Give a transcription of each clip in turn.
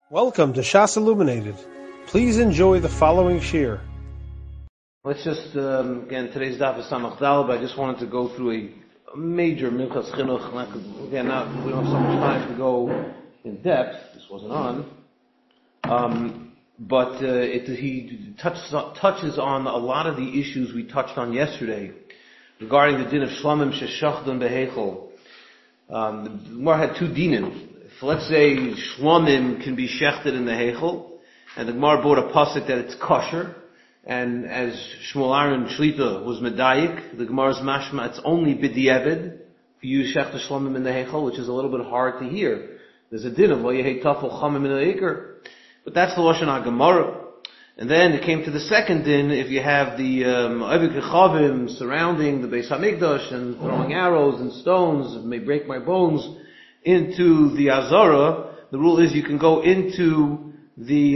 Welcome to Shas Illuminated. Please enjoy the following shir. Let's just, again, today's daf is Samach Dal, but I just wanted to go through a major Minchas Chinuch. Again, we don't have so much time to go in depth. This wasn't on. He touches on a lot of the issues we touched on yesterday regarding the din of Shlomim Sheshachdon Behechel. The Gemara had two dinim. If, let's say, Shlomim can be shechted in the Hechel, and the Gemara brought a pasuk that it's kosher, and as Shmuel Aaron Shlita was medayik, the Gemara's mashma, it's only b'di'evid if you use shech Shlomim in the Hechel, which is a little bit hard to hear. There's a din of lo yehei tafel chamim in the Iker. But that's the Lashon HaGemara. And then it came to the second din, if you have the Ovik Rechavim surrounding the Beis HaMikdash and throwing arrows and stones, it may break my bones, into the Azara, the rule is you can go into the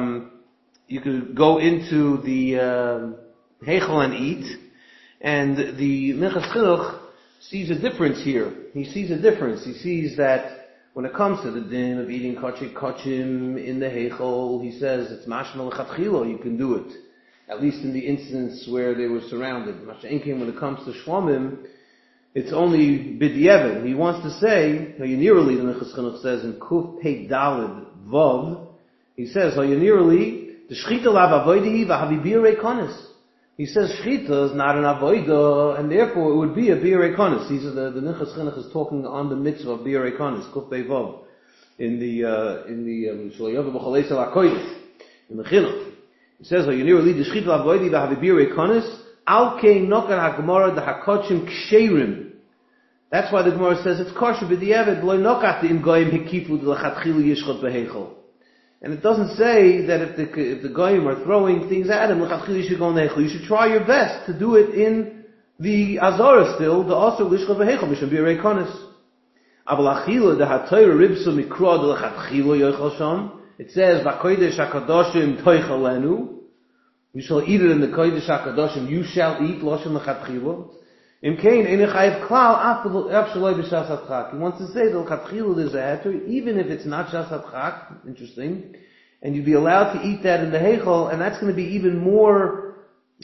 Heichel and eat, and the Minchas Chinuch sees a difference here. He sees a difference. He sees that when it comes to the din of eating kachim in the Heichel, he says it's mashma l'chatchila, you can do it. At least in the instance where they were surrounded. Masha'enkim, when it comes to Shlomim, it's only b'di'evid. He wants to say, Hayinirali, the Minchas Chinuch says in Kuf Pei Dalid Vav, he says, Hayinirali, the Shchita lav avoidihi v'havi bi'arei konis. He says Shchita is not an avoida, and therefore it would be a bi'arei konis. The Minchas Chinuch is talking on the mitzvah of bi'arei konis, Kuf Pei Vav, in the Shloyov b'cholei sel HaKodesh, in the Chinuch. He says, Hayinirali, the Shchita lav avoidihi v'havi bi'arei konis, Al kein nokar ha-Gemara the hakochim ksherim. That's why the Gemara says it's kosher b'di'evid lo nokat im goyim hikifu l'chatchilu yishchot behechel. And it doesn't say that if the goyim are throwing things at him l'chatchilu you should go in the hechel. You should try your best to do it in the azara still, the also l'shchot behechel mishum b'yirei konis. Aval achila the hatoyra ribsu mikra the l'chatchilu yochel sham. It says v'kodesh hakadoshim toichalenu. You shall eat it in the Kodesh HaKadoshim. You shall eat Loshem L'Chatchila. Im Kain, Ein Chayiv Klal, Af Shaloi B'Shas HaTchak. He wants to say that L'Chatchila there's a heter, even if it's not Shas HaTchak, interesting, and you'd be allowed to eat that in the Heichel, and that's going to be even more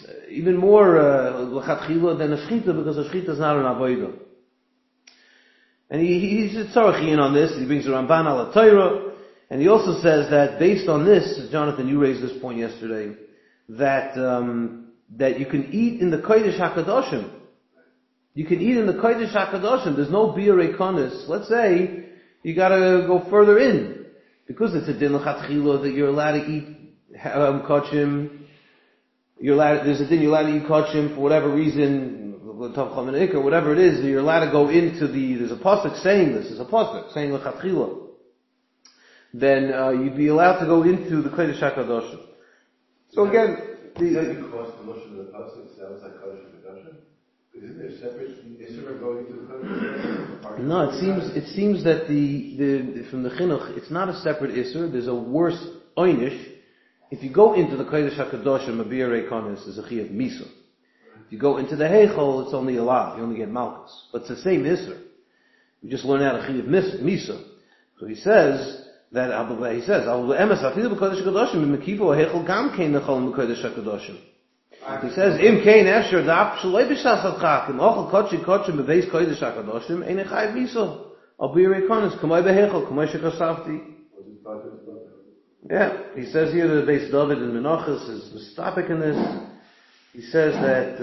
L'Chatchila than a Shchita, because a Shchita is not an Avodah. And he's tzarachin on this. He brings the Ramban al Torah, and he also says that based on this, Jonathan, you raised this point yesterday, that you can eat in the Kodesh HaKadoshim. You can eat in the Kodesh HaKadoshim. There's no bi'arei konis. Let's say you gotta go further in. Because it's a din l'chatchila that you're allowed to eat kachim. There's a din you're allowed to eat kachim for whatever reason, or whatever it is, you're allowed to go into there's a pasuk saying this, there's a pasuk saying l'chatchila. Then you'd be allowed to go into the Kodesh HaKadoshim. So again, the Lashon of the pasuk sounds like Kodesh HaKadoshim. Isn't there a separate issur going to the Kodesh? No, it seems that from the Chinuch, it's not a separate issur. There's a worse oynish. If you go into the Kodesh HaKadoshim, a bi'arei konis is a chiyuv misa. If you go into the Heichel, it's only a lav. You only get malchus. But it's the same issur. We just learn out a chiyuv misa. So he says, he says, Im kein efsher daf shloi b'shas hatchak im ochel kotshi kotshim bebeis kodesh hakadoshim ein chayiv miso al bi'arei konis kamay behechel kamay shekasavti. Yeah, he says here that the Beis David in Menachos is stopping in this. He says that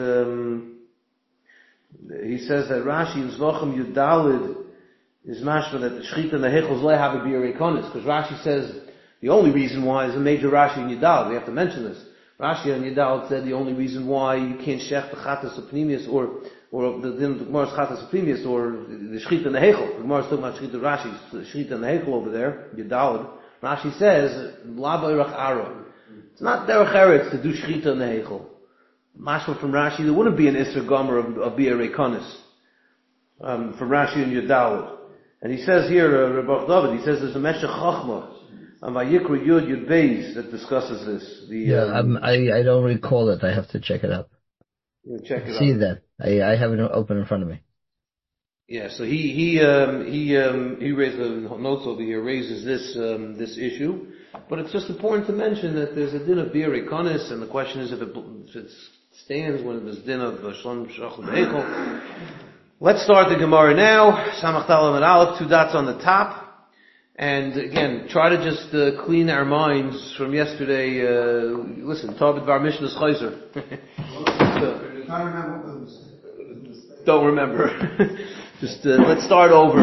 Rashi in Zvachim Yudalid is mashma that the shchita and the hechels lay have a bi'arei konis, because Rashi says the only reason why is a major Rashi in Yudalid. We have to mention this. Rashi in Yudalid said the only reason why you can't shech the chatas apnimius or the Gemara's chatas apnimius or the shchita and the hechel. The Gemara's talking about shchita Rashi, the shchita and the hechel over there, Yudalid. Rashi says la b'irach ara. It's not derech eretz to do shchita and the hechel. Mashma from Rashi, there wouldn't be an isser gomer of bi'arei konis from Rashi in Yudalid. And he says here, Rabbi David, he says there's a Meshech Chochmah, a Vayikra Yud Yud Beis that discusses this. I don't recall it. I have to check it out. Check it out. See that. I have it open in front of me. Yeah, so he raised the notes over here, raises this issue. but it's just important to mention that there's a din of bir ikonis, and the question is if it stands when there's din of shlom shachol beichel. Let's start the Gemara now. Samach Dalet and Aleph, 2 dots on the top. And again, try to just clean our minds from yesterday. Listen, Tavit Bar Mishnah's Chayzer. Don't remember. Just let's start over.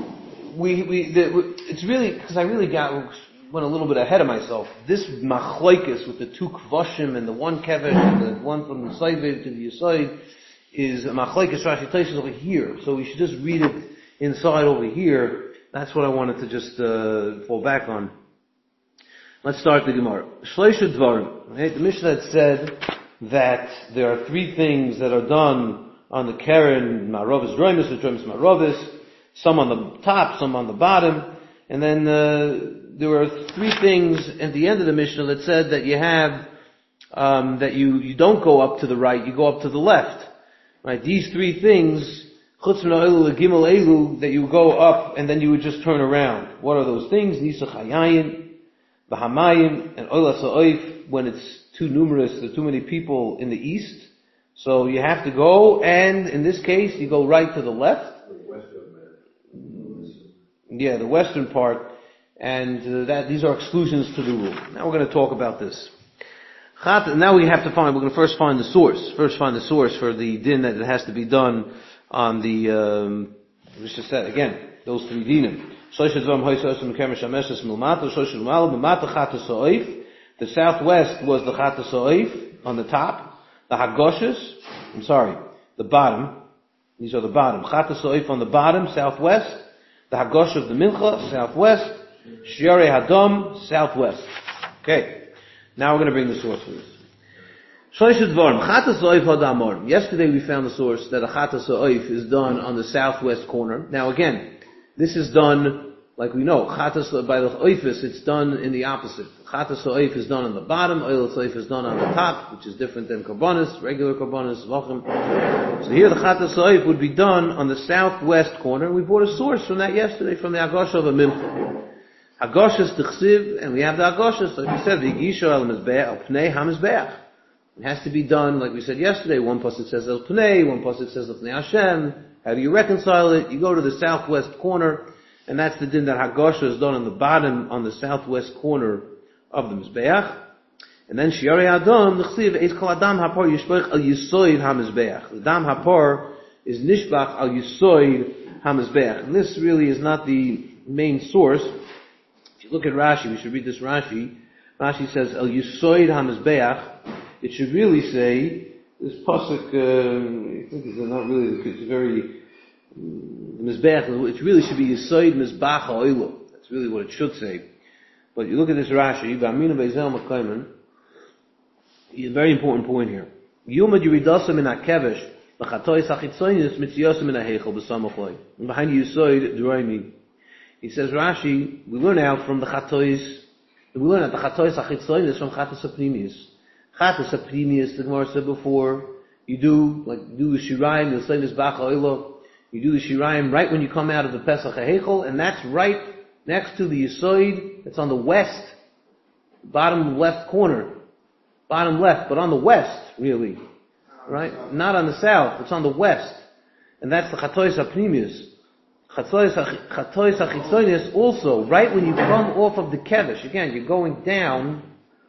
It's really because I really went a little bit ahead of myself. This machlokes with the 2 kvoshim and the 1 kevesh and the 1 from the Saivid to the Yesod is a machlokes Rashi Taisus over here. So we should just read it inside over here. That's what I wanted to just fall back on. Let's start the Gemara. Shleisha Dvarim. Okay? The Mishnah had said that there are 3 things that are done on the Keren Ma'rovis Droimus, or Droimus Ma'rovis, some on the top, some on the bottom, and then there were 3 things at the end of the Mishnah that said that you have that you don't go up to the right, you go up to the left. Right? These 3 things, Chutz min ha'elu legimel elu, that you go up and then you would just turn around. What are those things? Nisach hayayin, v'hamayim, and oila sa'oif, when it's too numerous, there are too many people in the east. So you have to go, and in this case, you go right to the left. Yeah, the western part. And these are exclusions to the rule. Now we're going to talk about this. Now we're going to first find the source. First find the source for the din that it has to be done on the, let's just say again, those 3 dinim. The southwest was the Chat HaSoif on the top. The Hagoshes, the bottom. These are the bottom. Chat HaSoif on the bottom, southwest. The Hagosh of the Mincha, southwest. Shiarei Hadam, southwest. Okay. Now we're going to bring the source for this. Yesterday we found the source that a Chat HaSoif is done on the southwest corner. Now again, this is done, like we know, by the Oifis, it's done in the opposite. Chat HaSoif is done on the bottom, Oil Soif is done on the top, which is different than Karbonis, regular Karbonis, Vachim. So here the Chat HaSoif would be done on the southwest corner. We brought a source from that yesterday, from the Agosha of a Mimcha. Agosha T'chsiv, and we have the Agosha, so like we said, the Gisha al Mizbeach, al Pnei HaMizbeach. It has to be done, like we said yesterday, one pasuk says El Pnei, one pasuk says El Pnei Hashem. How do you reconcile it? You go to the southwest corner, and that's the din that Hagosha is done on the bottom, on the southwest corner of the Mizbeach. And then Shiarei Adam, the Chsiv, Eis Kol Adam Hapar Yishbach Al Yisoid HaMizbeach. The Dam Hapar is Nishbach Al Yisoid HaMizbeach. And this really is not the main source. If you look at Rashi, we should read this Rashi. Rashi says Al Yisoid HaMizbeach. It should really say, this pasuk, I think it's not really, it's very, Mizbeach, it really should be Yisoid Mizbach HaOilu. That's really what it should say. But you look at this Rashi, Ba'amina Be'ezel Makayman, a very important point here. Yumad Yuridasa Min HaKevesh, L'chatois HaChitzonis Mitziyasa Min HaHeichel B'samachloi. And behind Yisoid Droimi. He says, Rashi, we learn out from the Chatois, we learn out the Chatois HaChitzonis from Chatos HaPnimius. Chatos HaPnimius, the Gemara said before, you do the Shirayim, the Yisoid Mizbach HaOilu, you do the Shirayim right when you come out of the Pesach HaHeichel, and that's right next to the Yisoid, it's on the west, bottom left corner. Bottom left, but on the west, really. Right? Not on the south, it's on the west. And that's the Chatois HaPnimius. Chatois HaChitzonis also, right when you come off of the Kevesh, again, you're going down,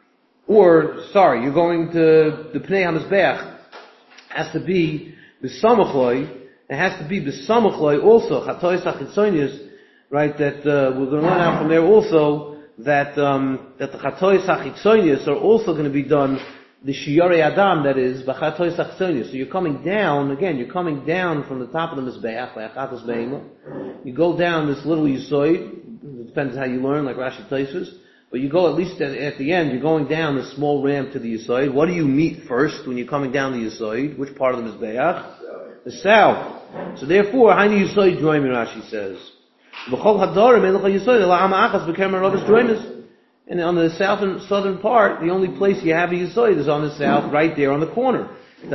you're going to the Pnei HaMizbeach, has to be B'samachloi, it has to be B'samachloi also, Chatois HaChitzonis, right, that we're going to learn out from there also that the Chatois HaChitzonis are also going to be done, the Shiarei Adam, that is, B'chatois HaChitzonis. So you're coming down, again, you're coming down from the top of the Mizbeach, by Achatos Be'ema. You go down this little Yisoid, it depends how you learn, like Rashi Taisus, but you go at least at the end, you're going down this small ramp to the Yisoid. What do you meet first when you're coming down the Yisoid? Which part of the Mizbeach? The south. So therefore, Haini Yisoid Droimi, Rashi says. And on the southern part, the only place you have a Yisoid is on the south, right there on the corner.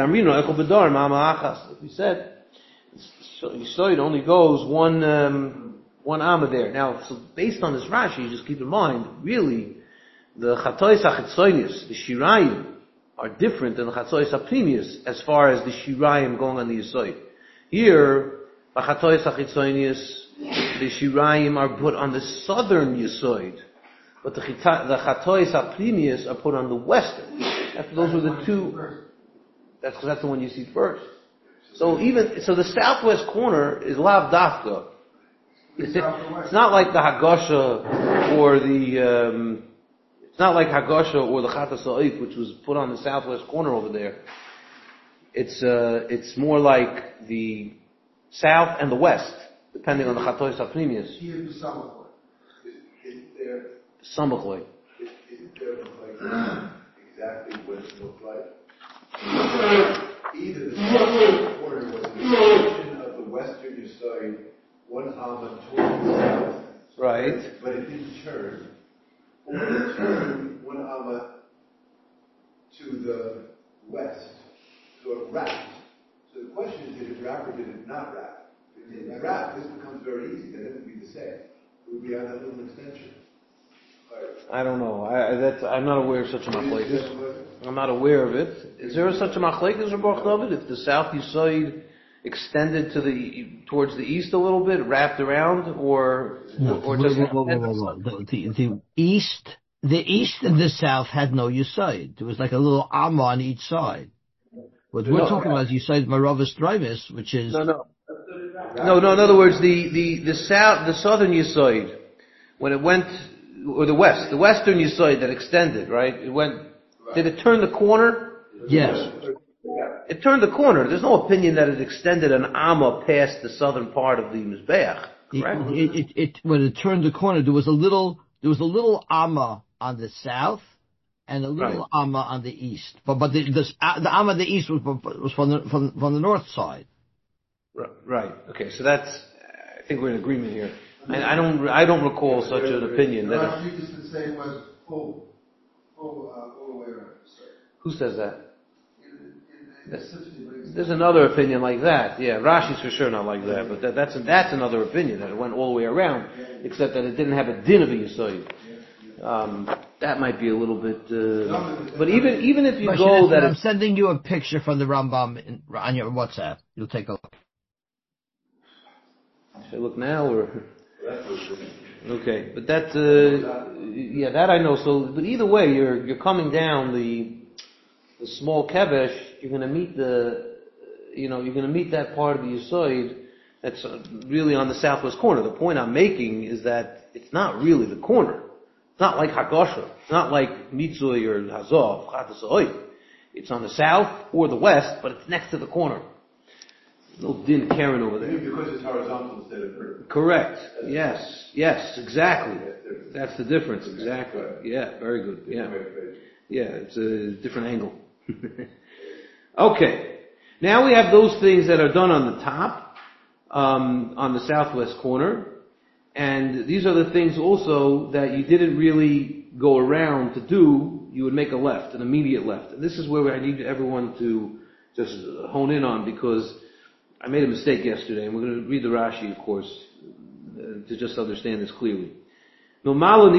Like we said, Yisoid only goes one amma there. Now, so based on this Rashi, just keep in mind, really, the Chatois HaChitzonius, the Shirayim, are different than the Chatois HaPnimius as far as the Shirayim going on the Yisoid. Here, the Chatois HaChitzonius, the Shirayim are put on the southern Yisoid, but the Chatois HaPnimius are put on the western. Those were the two. That's the one you see first. So the southwest corner is Lav Dafka. It's not like the Hagosha or the Chatas Ha'if, which was put on the southwest corner over there. It's more like the south and the west, depending on the Chatois HaPnimius. Samachloi. Isn't there exactly what it looked like? Either the southern corner was an extension of the western Yisoid, one alma towards the south, right? But it didn't turn. Or it turned one alma to the west, so it wrapped. So the question is, did it wrap or did it not wrap? If it didn't wrap, this becomes very easy. Then it would be the same. It would be on that little extension. I don't know. I'm not aware of such a machlekes. I'm not aware of it. Is there such a machlekes, Baruch David? If the south Yisoid extended towards the east a little bit, wrapped around, or just the east and the south had no Yisoid. There was like a little amma on each side. What we're talking about is Yisoid Maravas Drivis, which is no. In other words, the southern Yisoid, when it went, or the western Yisoid that extended, right? It went. Did it turn the corner? Yes. It turned the corner. There's no opinion that it extended an amma past the southern part of the Mizbeach, correct? When it turned the corner, there was a little amma on the south and a little amma on the east. But the amma on the east was from the north side. Right. Okay. So I think we're in agreement here. I don't recall such an opinion. You just say it was full all the way around. Who says that? There's another opinion like that. Yeah, Rashi's for sure not like that, but that's another opinion, that it went all the way around, except that it didn't have a din of a Yisoid. That might be a little bit, but even if you go that... I'm sending you a picture from the Rambam on your WhatsApp. You'll take a look. Should I look now, or... Okay, but that I know. So, but either way, you're coming down the small kevesh. You're going to meet that part of the Yisoid that's really on the southwest corner. The point I'm making is that it's not really the corner. It's not like Hagosha. It's not like Mitzui or Hazov, Chatas Ha'if. It's on the south or the west, but it's next to the corner. No din Karen over there. Because it's horizontal instead of vertical. Correct. Yes, exactly. That's the difference, exactly. Yeah, very good. Yeah. Yeah, it's a different angle. Okay. Now we have those things that are done on the top, on the southwest corner. And these are the things also that you didn't really go around to do. You would make a left, an immediate left. And this is where I need everyone to just hone in on, because I made a mistake yesterday, and we're going to read the Rashi, of course, to just understand this clearly. On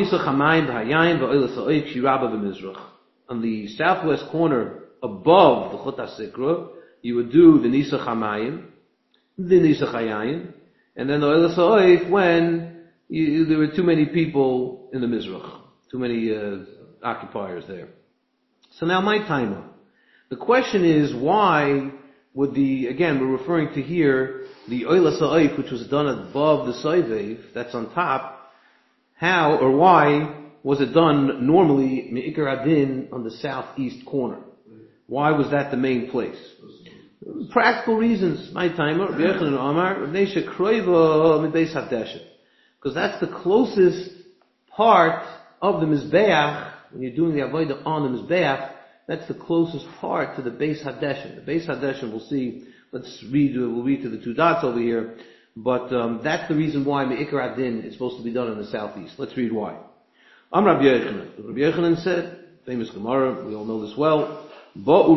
the southwest corner, above the Chut HaSikra, you would do the Nisa Chamayim, the Nisa Chayayim, and then the Oilas Ha'oif when there were too many people in the Mizrach, too many occupiers there. So now my timer. The question is, why would again, we're referring to here, the Oilas Ha'oif, which was done above the Soivev, that's on top, how or why was it done normally, Me'ikar Adin, on the southeast corner? Why was that the main place? Practical reasons, my timer, because that's the closest part of the Mizbeach, when you're doing the Avodah on the Mizbeach, that's the closest part to the Beis Hadeshin. The Beis Hadeshin, we'll see, we'll read to the two dots over here, but that's the reason why Me'ikar Adin is supposed to be done in the southeast. Let's read why. Rabbi Yochanan said, famous Gemara, we all know this well, Look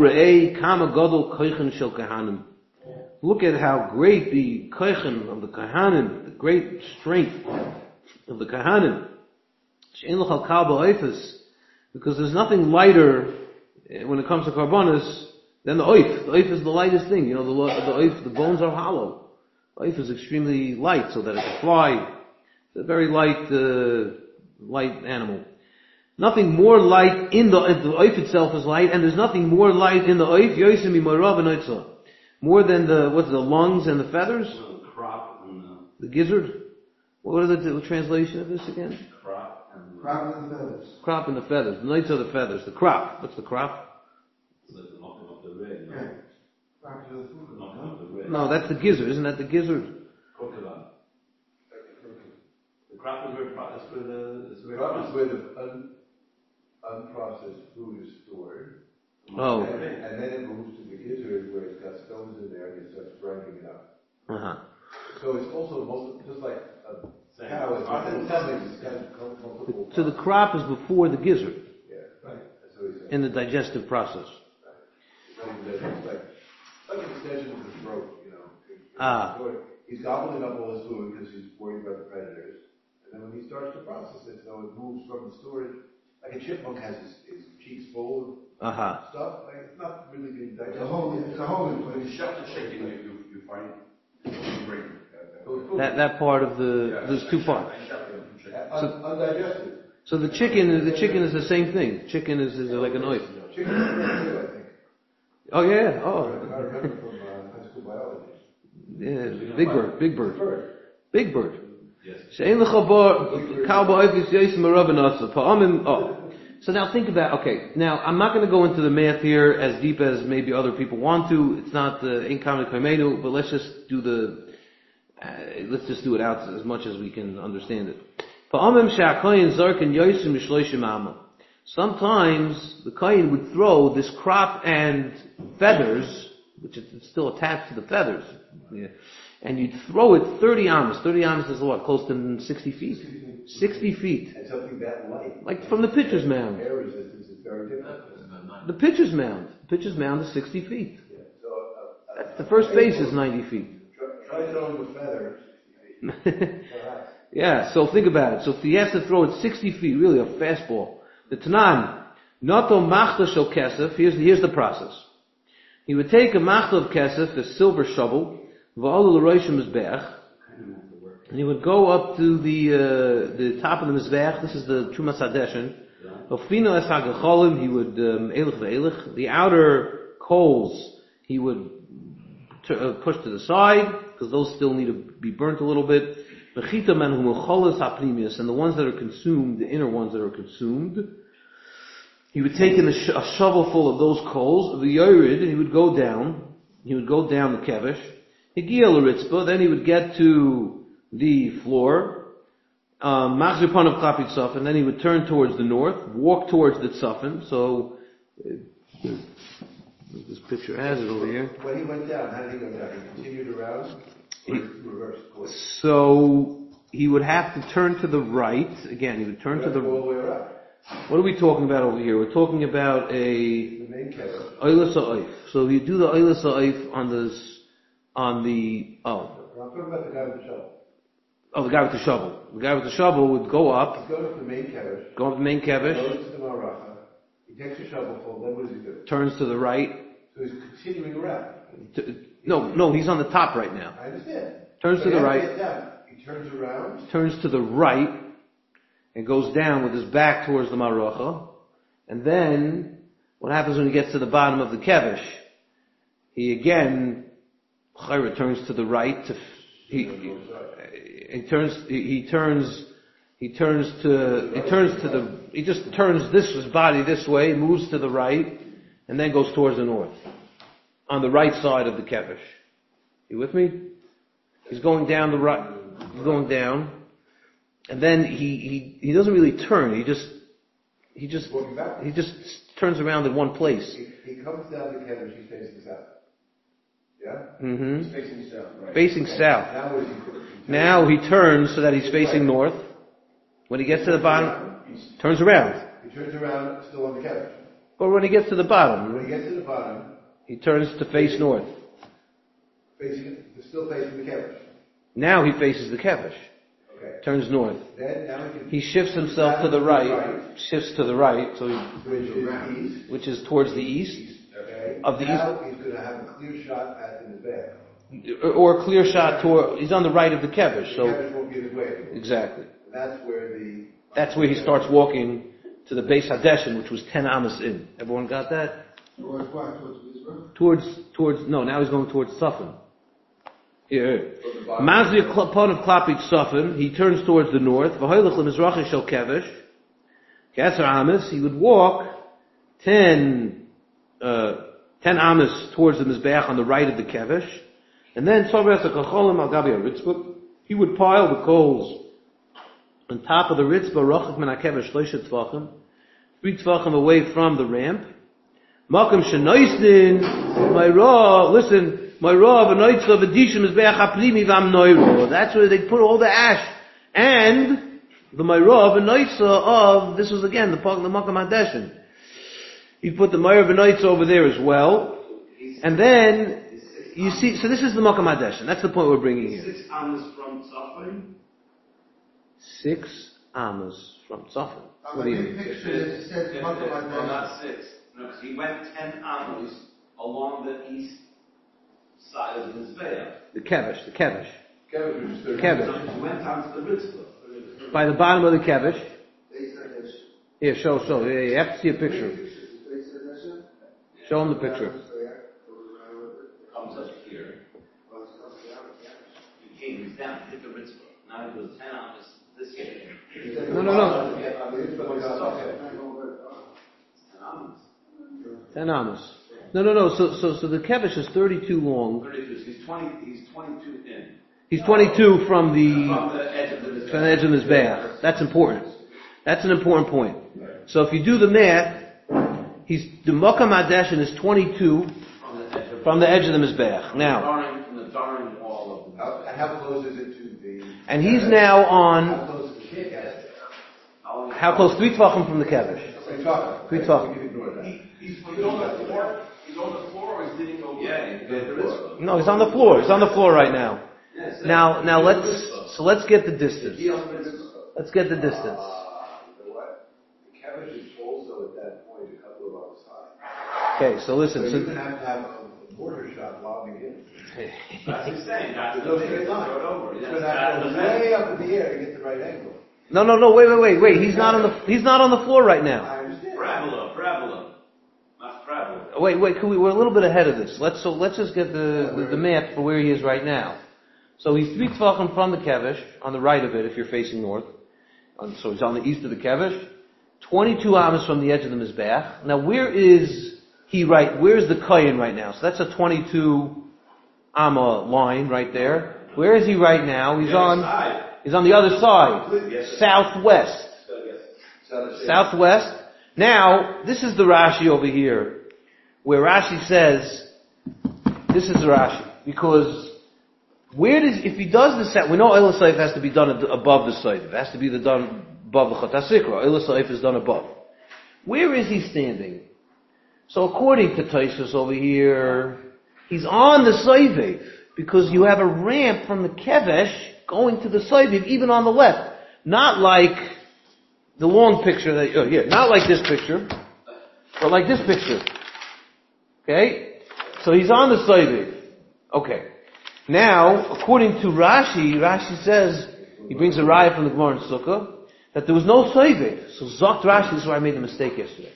at how great the kochen of the kahanim, the great strength of the kahanim. Because there's nothing lighter when it comes to karbonis than the oif. The oif is the lightest thing. The oif, the bones are hollow. The oif is extremely light so that it can fly. It's a very light animal. Nothing more light in the oif itself is light, and there's nothing more light in the oif, more than the lungs and the feathers? The crop and the gizzard? What are the translation of this again? crop and Crop and the feathers. Crop and the feathers. The nights are the feathers. The crop. What's the crop? the knocking of the red, Yeah. Crop to the food. knocking of the red. No, that's the gizzard. Isn't that the gizzard? Crocodile. The crop is where Crop is where the unprocessed food is stored. Oh. And then it moves to the gizzard where it's got stones in there and it starts grinding it up. Uh-huh. So it's also just like a cow is it's got multiple. So the crop is before the gizzard Yeah, right. That's what he said. in the digestive process. It's like an extension of the throat, Ah. He's gobbling up all his food because he's worried about the predators. And then when he starts to process it, so it moves from the storage, like a chipmunk has his cheeks full Uh-huh. of stuff, like it's not really being digested. It's a holding When place. you shut the chicken, you find great. That part of there's two parts. Undigested. So the chicken is the same thing. Chicken is like an oif. Chicken is very good, I think. Oh yeah. I Oh. remember from high school biology. Yeah. Big bird. Bird. Big bird. Yes. So now think about, okay, now I'm not going to go into the math here as deep as maybe other people want to. It's not in common kaimenu, but let's just do it out as much as we can understand it. Sometimes the kohen would throw this crop and feathers, which is still attached to the feathers, yeah, and you'd throw it 30 amas. 30 amas is what? Close to 60 feet? 60 feet. And something that light. Like from the pitcher's mound. Air resistance is very different. The pitcher's mound. The pitcher's mound is 60 feet. Yeah. So, The first base is 90 feet. try throwing with feathers. Perhaps. Yeah, so think about it. So if he has to throw it 60 feet, really a fastball. The Tanan, Nato Machta Shel Kesef, here's the process. He would take a Machta of Kesef, a silver shovel, V'alu L'roish Mizbeach, and he would go up to the top of the Mizbeach. This is the Trumas Hadeshin. Ofino Es HaGacholim, he would, Eilich Ve'eilich, the outer coals, he would push to the side, because those still need to be burnt a little bit. And the ones that are consumed, the inner ones that are consumed, he would take in a shovel full of those coals, the yorid, and he would go down the kevish. Then he would get to the floor, machzir of klapit safin, then he would turn towards the north, walk towards the tzafin. So, this picture has it over here. When he went down, how did he go down? He continued around? Or reversed course? So, he would have to turn to the right. Again, he would turn to All the the... way around. What are we talking about over here? We're talking about The main kever. Oilas ha'oif. So you do the Oilas ha'oif on the... I'm talking about the guy with the shovel. Oh, the guy with the shovel. The guy with the shovel would go up, He goes to the main kever. go up the main kevish, Goes to the maracha. He takes a shovel full. Then what does he do? turns to the right. So he's continuing around. No, he's on the top right now. I understand. Turns So to he the has right. get down. He turns around. Turns to the right, and goes down with his back towards the Maracha. And then, what happens when he gets to the bottom of the kevish? He again, turns to the right. He just turns his body this way, moves to the right, and then goes towards the north. On the right side of the kevish. You with me? He's going down the right, he's going down, and then he doesn't really turn, he just Walking back. turns around in one place. He comes down the kever. He's facing south. Yeah? Mm-hmm. He's facing south, right? Facing south. Now what does he do? Now he turns so that he's facing north. When he gets to the bottom, turns around. He turns around, still on the kever. But when he gets to the bottom, When he gets to the bottom, he turns to face north. still facing the kever. Now he faces the kevish. Okay. Turns north. Then now we can. He shifts himself to the right. Shifts to the right, so Which is east. which is towards the east Okay. of the Now he's going to have a clear shot at the Mizbeach. or a clear shot toward. He's on the right of the kevish. The So Kevish won't be in his way. exactly. That's where He starts walking to the Beis Hadeshin, which was 10 amas in. Everyone got that? Towards what? Towards Israel? Towards, no, now he's going towards Safin. Here. Mazir Pon of Klapit Safin, he turns towards the north. V'hoylech l'mizrachi shel Kevish. Kesser amas, he would walk 10 amas towards the Mizbeach on the right of the Kevish. And then, Tzavres HaKacholim al Gabi HaRitzvah, he would pile the coals on top of the Ritzvah, Rochak min HaKevish, Shloisha Tvachim, 3 Tvachim away from the ramp. Makam Shenoistin, listen, Mayra, V'noitza, V'dishim, Mizbeach HaPnimi, V'am Noiro. That's where they put all the ash. And the Mayra, V'noitza of, this was again the Makam Hadeshin. He put the Mayra, V'noitza over there as well. And then, you see, so this is the Makam Hadeshin. That's the point we're bringing here. 6 amas from Tzafon. 6 amas from Tzafon. What do you mean? Picture that says Makam Well, Hadeshin. not 6. No, because he went 10 amas along the east side of the Mizbeach. The Kevish. Kevish, which is 30. Kevish. He went down to the Ritzvah. By the bottom of the Kevish. They said that. Here, show. Yeah, you have to see a picture. They said that. Show him the picture. Comes up here. He came, he's down, hit the Ritzvah. Now he goes 10 amas this way. No. 10 amas. 10 amas. No. So the Kevish is 32 long. 32. He's 22 in. He's 22 from the edge of the Mizbeach. from the edge of his bath. That's important. That's an important point. So if you do the math, the Makam Hadeshin is 22 from the edge of the Mizbeach. Now, From the Darim wall of the How close is it to the? and he's now How on, close is it to the Kevish? how close? 3 Tvachim from the Kevish. Three Tvachim. 3 Tvachim. We can ignore that. He's on the floor. He's on the floor, or he's leaning over. Yeah, he's on the floor. No, he's on the floor. He's on the floor right now. Yes, Now let's get the distance. Let's get the distance. You know what? The Kevish is also at that point a couple of hours high. Okay, so listen. So So, you're going to have a mortar shot lobbing in. That's what he's saying. That's There's no the thing. straight line. Throw it over. It's That's going to have to go the way up in the air to get the right angle. no, wait. He's not on the floor right now. I understand. Parabola. Not parabola. Wait, we're a little bit ahead of this. Let's just get the map for where he is right now. So he's 3 Tvachim from the Kevish, on the right of it if you're facing north. So he's on the east of the Kevish. 22 amas from the edge of the Mizbeach. Now where is he where's the Kayin right now? So that's a 22 amma line right there. Where is he right now? He's on the other side. Southwest. Southwest. Now, this is the Rashi over here, where Rashi says, this is the Rashi, because if he does the set, we know Eilis Saif has to be done above the Saif. It has to be done above the Chat HaSikra. Eilis Saif is done above. Where is he standing? So according to Taisus over here, he's on the Saif, because you have a ramp from the Kevesh going to the Saif, even on the left. Not like the long picture not like this picture, but like this picture. Okay? So he's on the Saif. Okay. Now, according to Rashi says, he brings a raya from the Gemara in Sukkah, that there was no Saif. So Zokt Rashi, this is where I made the mistake yesterday.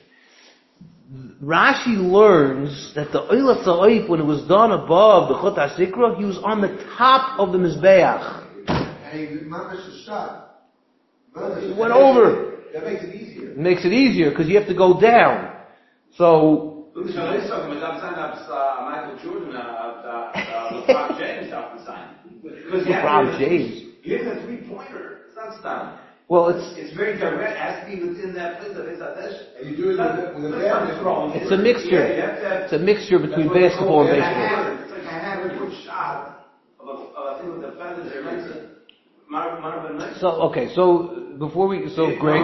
Rashi learns that the Eilat Saif, when it was done above the Chat HaSikra, he was on the top of the Mizbeach. And he managed to stop. He went over. That makes it easier. It makes it easier because you have to go down. So, Michael Jordan, LeBron James have to sign. Because LeBron James. He has a 3-pointer. It's not style. Well, It's very direct. It has to be within that place of his attention. And you do it with a bad it's a mixture. It's a mixture between basketball and baseball. It's like a 100-foot shot of a thing with the feathers. It makes it. So great.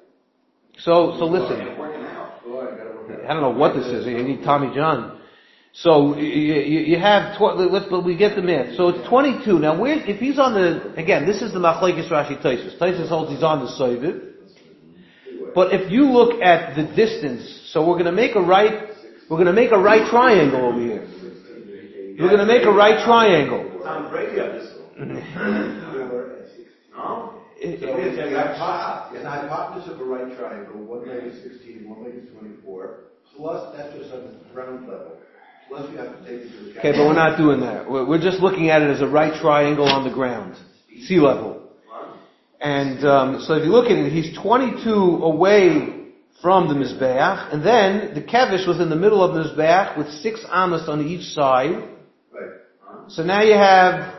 So listen. I don't know what this is. You need Tommy John. So you have, but we get the math. So it's 22. Now if he's on again, this is the Machlekes Rashi Taisus. Taisus holds he's on the Soviv. But if you look at the distance, so we're going to make a right triangle over here. We're going to make a right triangle. No? It's the hypotenuse of a right triangle. One leg is 16, one leg is 24. Plus, that's just on the ground level. Plus, you have to take it to the Okay, but we're not doing that. We're just looking at it as a right triangle on the ground, sea level. And so if you look at it, he's 22 away from the Mizbeach, and then the Kevish was in the middle of the Mizbeach with 6 amas on each side. Right. So now you have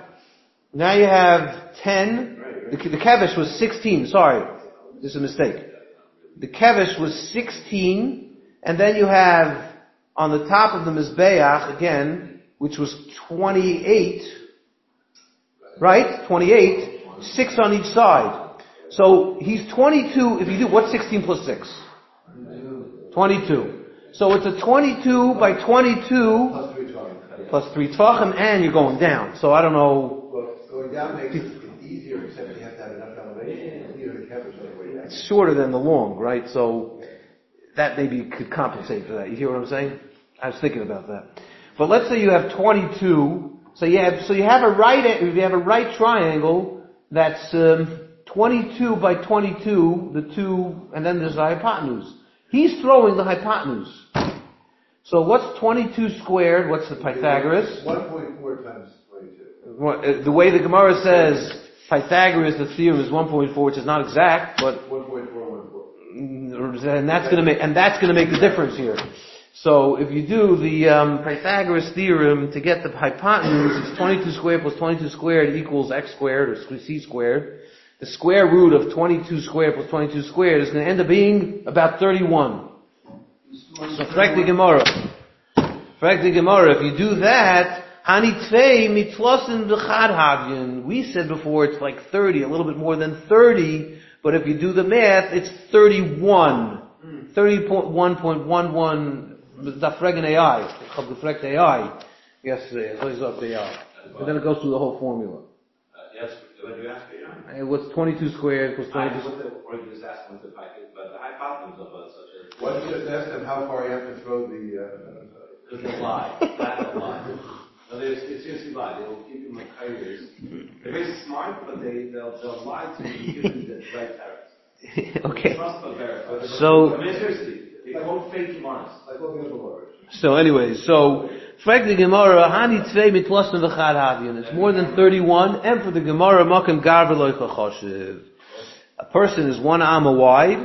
10. The Kevish was 16. Sorry, this is a mistake. The Kevish was 16, and then you have on the top of the Mizbeach again, which was 28. Right? 28. 6 on each side. So he's 22, if you do, what's 16 plus 6? 22. So it's a 22 by 22 plus 3 tvachim, and you're going down. So I don't know. Well, going down makes it easier, except you have to have enough elevation. Neither the Kevish on the way down. It's shorter than the long, right? So that maybe could compensate for that. You hear what I'm saying? I was thinking about that. But let's say you have 22. So you have a right triangle that's 22 by 22, the two, and then there's the hypotenuse. He's throwing the hypotenuse. So what's 22 squared? What's the Pythagoras? 1.4 times 22. The way the Gemara says Pythagoras, the theorem is 1.4, which is not exact, but 1.414. and that's going to make the difference here. So if you do the Pythagoras theorem to get the hypotenuse, it's 22 squared plus 22 squared equals x squared or c squared. The square root of 22 squared plus 22 squared is going to end up being about 31. So frag the Gemara. If you do that, Hanitvei mitlosin b'chad havyin. We said before it's like 30, a little bit more than 30, but if you do the math, it's 31. 30.1.11. Da fragen AI. Ich habe gefragt AI yesterday. I always up AI. And then it goes through the whole formula. Yes, what do you ask AI? It was 22 squared plus 22. Or you just ask them the hypotenuse of such a... Why don't you just ask them how far you have to throw the... It's a lie. That's a lie. No, it's seriously lie. They will keep you like carriers. They're very smart, but they'll lie to you and give you the right carrots. Okay. Trust but verify. So... I mean, seriously. They won't fake Gemaras. So anyway, frag the Gemara, Hani Tvei mitlosin v'chad havyin. It's more than 31, and for the Gemara, Makim gar v'lo choshev. A person is 1 amma wide,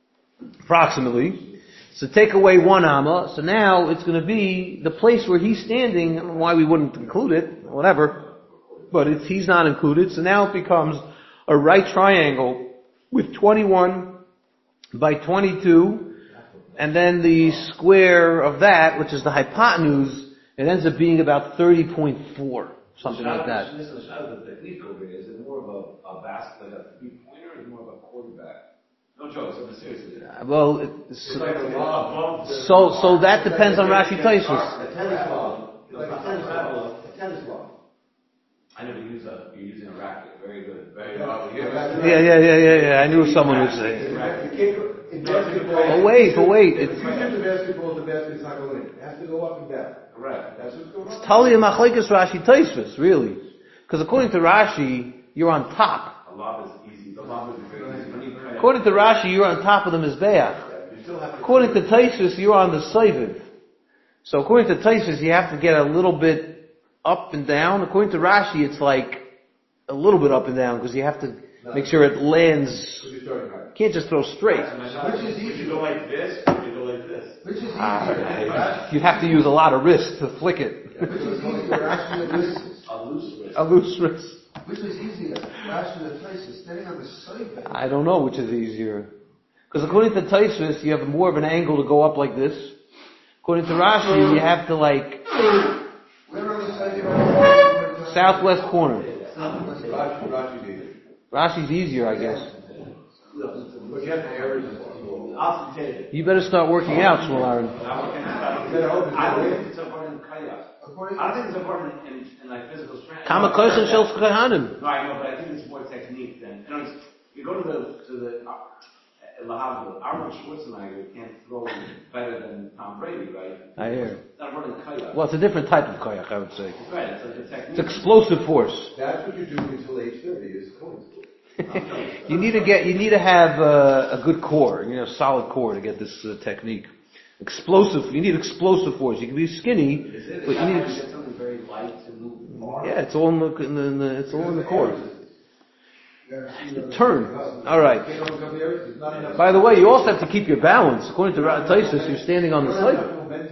approximately. So take away 1 amma, so now it's going to be the place where he's standing. I don't know why we wouldn't include it, whatever. But he's not included, so now it becomes a right triangle with 21 by 22, and then the square of that, which is the hypotenuse, it ends up being about 30.4, something like that. Listen, the technique over here, is it more of a basket, like a three-pointer, or is it more of a quarterback? No jokes, I'm seriously. Well, It's like a ball. so that depends on Rashi Taisus. A tennis ball. Like a tennis ball. I know you're using a racket. Very good. Very well. Yeah. I knew someone would say. In basketball, But wait. if you hit the basketball, the basket's not going in. It has to go up and down. Correct. That's what's going on. Tali and Machlekes Rashi Taisus, really. Because according to Rashi, you're on top. A lob is easy. The lob is very easy. When you try According to Rashi, you're on top of the Mizbeach. You still have to... According to Taisus, you're on the Soviv. So according to Taisus, you have to get a little bit up and down. According to Rashi, it's like a little bit up and down because you have to make sure it lands. You're starting high. You can't just throw straight. Which is easier? You go like this, or you go like this. Which is easier? You have to use a lot of wrist to flick it. Which is easier? Rashi or Taisus? A loose wrist. A loose wrist. Which is easier? Rashi or Taisus? Standing on the side. I don't know which is easier. Because according to Taisus, you have more of an angle to go up like this. According to Rashi, you have to like Where on the side? southwest corner. Rashi's easier. Rashi's easier, I guess. But you have to average it. I'll take it. You better start working out, Shmuel Aaron. I hope it's a hard according I don't think it's important in like physical strength. Kama koichem shel kohanim. No, I know, but I think it's more technique than. In other words, you go to the Lahavdil, Arnold Schwarzenegger can't throw better than Tom Brady, right? I hear. It's not running kayak. Well, it's a different type of koyach, I would say. That's right. It's like a technique. It's explosive force. That's what you're doing until age 30 is going to. You need to have a good core, solid core to get this technique. Explosive. You need explosive force. You can be skinny, but you need. Get something very light to move. Yeah, it's all in the core. Turn. All right. By the way, you also have to keep your balance. According to Taisus, you're standing on the slate.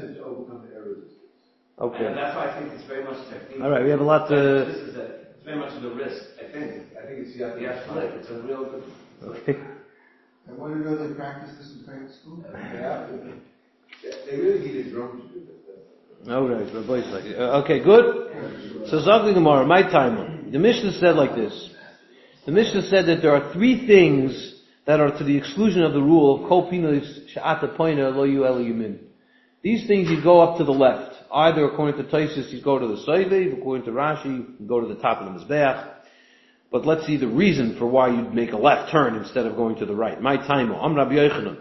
Okay. And that's why I think it's very much technique. All right, we have a lot to. It's very much of the risk, I think. I think it's You have to flip. It's a real good. Okay. And what do you know they practice this in training school? They really need a drum to do that. All right, Rabbi's like okay, good. So Zogli Gemara, my timer. The Mishnah said like this. The Mishnah said that there are three things that are to the exclusion of the rule of kol pinos she'ata poina lo yu ela yumin. These things you go up to the left. Either according to Taisus, you go to the Seivev, according to Rashi, you go to the top of the Mizbeach. But let's see the reason for why you'd make a left turn instead of going to the right. My time, Am Rabbi Yochanan.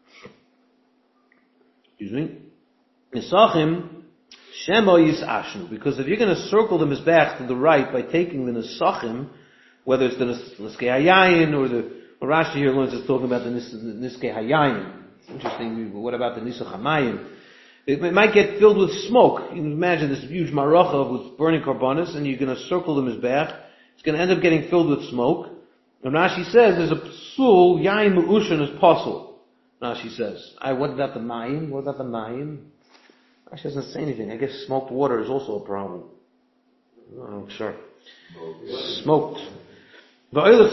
Excuse me. Nisachim Shemo Yisashnu. Because if you're going to circle the Mizbeach to the right by taking the Nisachim, whether it's the Niskei Hayayin or Rashi here learns us talking about the Niskei Hayayin. It's interesting. What about the Nisach Hamayim? It might get filled with smoke. You can imagine this huge maracha with burning karbanis, and you're going to circle the Mizbeach. It's going to end up getting filled with smoke. And Rashi says there's a psul, yayin mu'ushan is pasul. Rashi says. What about the mayim? What about the mayim? Rashi doesn't say anything. I guess smoked water is also a problem. Oh, sure. Smoked. And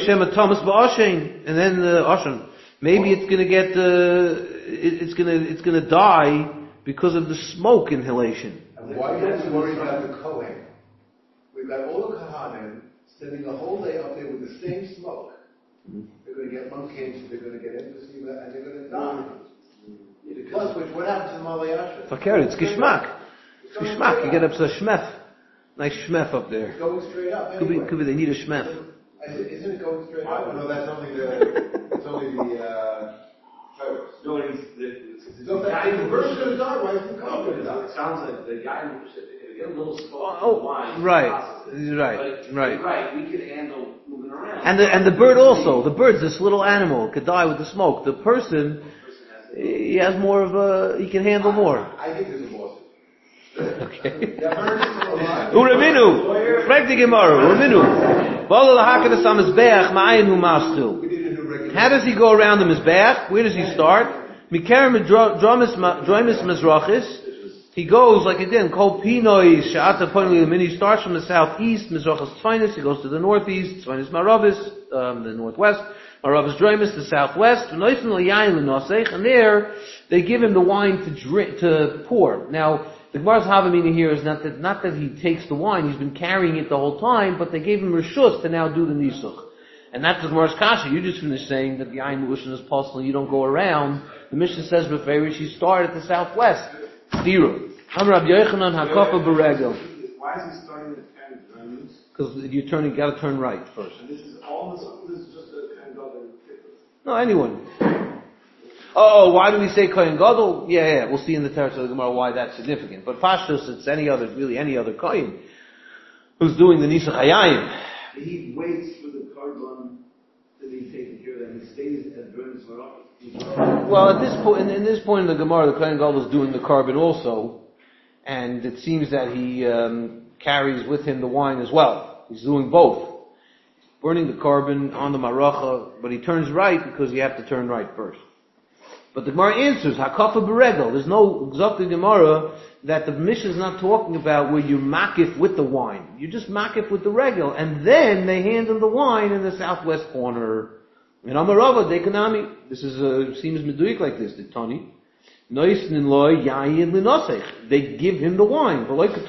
then Ashan. Maybe it's going to get, it's going to die because of the smoke inhalation. And why don't we worry about the Kohen? We've got all the Kohanim spending the whole day up there with the same smoke. They're going to get lung cancer, they're going to get emphysema, and they're going to die. Plus, what happens in Malayasha? Fakir, it's geschmack. It's geschmack. You get up to a shmef. Nice shmef up there. It's going straight up. Could be they need a shmef. Isn't it going straight up? No, that's only the terrorists. No, So if the person's going to die, why is the car going to die? It sounds like the guy who said it get a little smoke. Right. Right. We could handle moving around. And the bird also. The bird's this little animal could die with the smoke. The person, he has more of a. He can handle more. I think there's a lawsuit. Okay. Yeah, Uraminu, frag the Gemara. Uraminu, bala lahaka the samizbeach ma'ayin hu maschil. we need a new regulation. How does he go around the mizbeach? Where does he start? Mikerem dromis mizrachis. He goes like again, kol pinoi she'ata poinli l'min. He starts from the southeast, mizrachas tzvainis. He goes to the northeast, tzvainis maravis, the northwest. Maravis dromis, the southwest. And there they give him the wine to drink, to pour. Now. The Gemara's Havamina here is not that he takes the wine, he's been carrying it the whole time, but they gave him Rishus to now do the Nisuch. And that's the Gemara's Kasha. You just finished saying that the Ayin Mu'ushan is possible, you don't go around. The Mishnah says, Beferish, you start at the southwest. Stiru. Rabbi Yochanan HaKofa Beregel. Why is he starting at Karen? Because you gotta turn right first. And this is just a kind of No, anyone. Oh, why do we say Kohen Gadol? Yeah, we'll see in the territory of the Gemara why that's significant. But Pashtus, it's any other Kohen who's doing the Nisach Hayayim. He waits for the carbon to be taken care of, and he stays at Burns Marach. Well, at this point, in this point in the Gemara, the Kohen Gadol is doing the carbon also, and it seems that he carries with him the wine as well. He's doing both. He's burning the carbon on the Maracha, but he turns right because you have to turn right first. But the Gemara answers, Hakafa Beregel. There's no Zokti Gemara that the Mishnah is not talking about where you makif with the wine. You just makif with the regel, and then they hand him the wine in the southwest corner. In Amarava, Dekanami, this is seems meduik like this, the Tani. Noisnin loy yayin linosech. They give him the wine.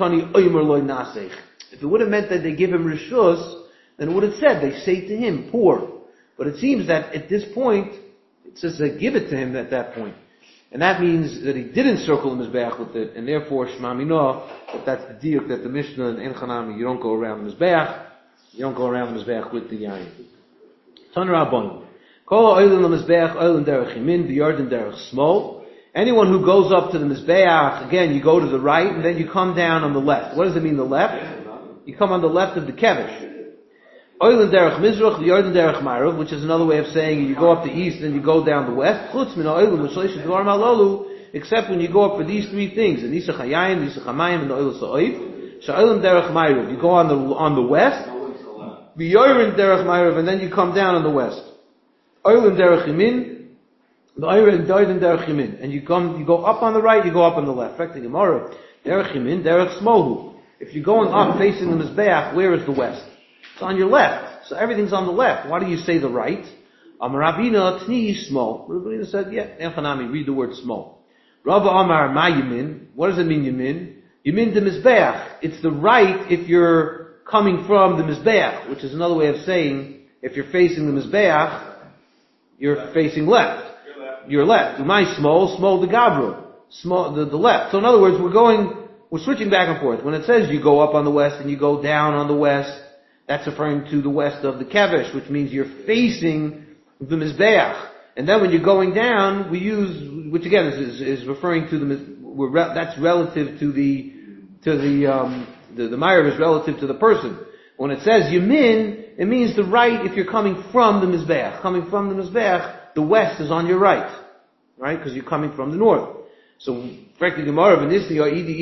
If it would have meant that they give him rishus, then it would have said, they say to him, pour. But it seems that at this point, it says they give it to him at that point. And that means that he didn't circle the Mizbeach with it, and therefore Shema Minah, that's the diuk that the Mishnah and En Chanami, you don't go around the Mizbeach, you don't go around the Mizbeach with the Yain. Taner Rabbanon. Kol ha'olim l'Mizbeach, olim derech Yamin, v'yarden derech Smol. Anyone who goes up to the Mizbeach, again, you go to the right, and then you come down on the left. What does it mean, the left? You come on the left of the Kevish. Oilen derech Mizrach, v'yarden derech Ma'arav, which is another way of saying you go up the east and you go down the west. Chutz min ha'olim l'shleish dvarim halalu, except when you go up for these three things: the Nisach Hayayin, Nisach Hamayim, and the Oil Sa'oif. Sha'olim derech Ma'arav, you go on the west. V'yarden derech Ma'arav, and then you come down on the west. Oilen derech Yamin, the Oilen derech Yamin, and you go up on the right, you go up on the left. In fact, the Gemara, derech Yamin, derech Smohu. If you're going up facing the Mizbeach, where is the west? It's on your left. So everything's on the left. Why do you say the right? Amar Ravina Tni Small. Ravina said, yeah, Echanami, read the word small. Rava Amar Ma Yamin. What does it mean, Yamin? Yamin the Mizbeach. It's the right if you're coming from the Mizbeach, which is another way of saying, if you're facing the Mizbeach, you're facing left. You're left. Umay small the Gabru. Small, the left. So in other words, we're switching back and forth. When it says you go up on the west and you go down on the west, that's referring to the west of the Kevish, which means you're facing the Mizbeach. And then when you're going down, we use, which again is referring to that's relative to the Ma'arav is relative to the person. When it says Yamin, it means the right if you're coming from the Mizbeach. Coming from the Mizbeach, the west is on your right. Right? Because you're coming from the north. So, frankly, Gemara, if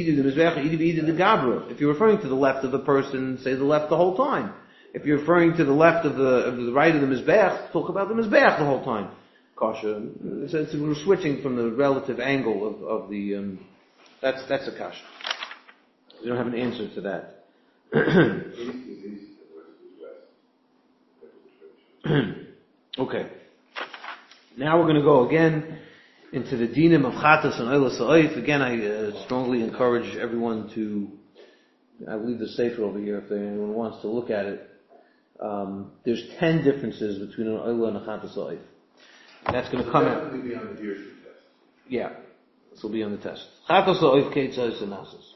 you're referring to the left of the person, say the left the whole time. If you're referring to the left of the right of the Mizbeach, talk about the Mizbeach the whole time. Kasha. We're switching from the relative angle of the, that's a kasha. We don't have an answer to that. Okay. Now we're going to go again into the dinim of chatas and oila sa'if. Again, I strongly encourage everyone to, I leave the sefer over here if anyone wants to look at it. There's 10 differences between an oila and a chatas sa'if. That's going to come out. Definitely be on the Dirshu test. Yeah, this will be on the test. Chatas sa'if keitzos and nasas.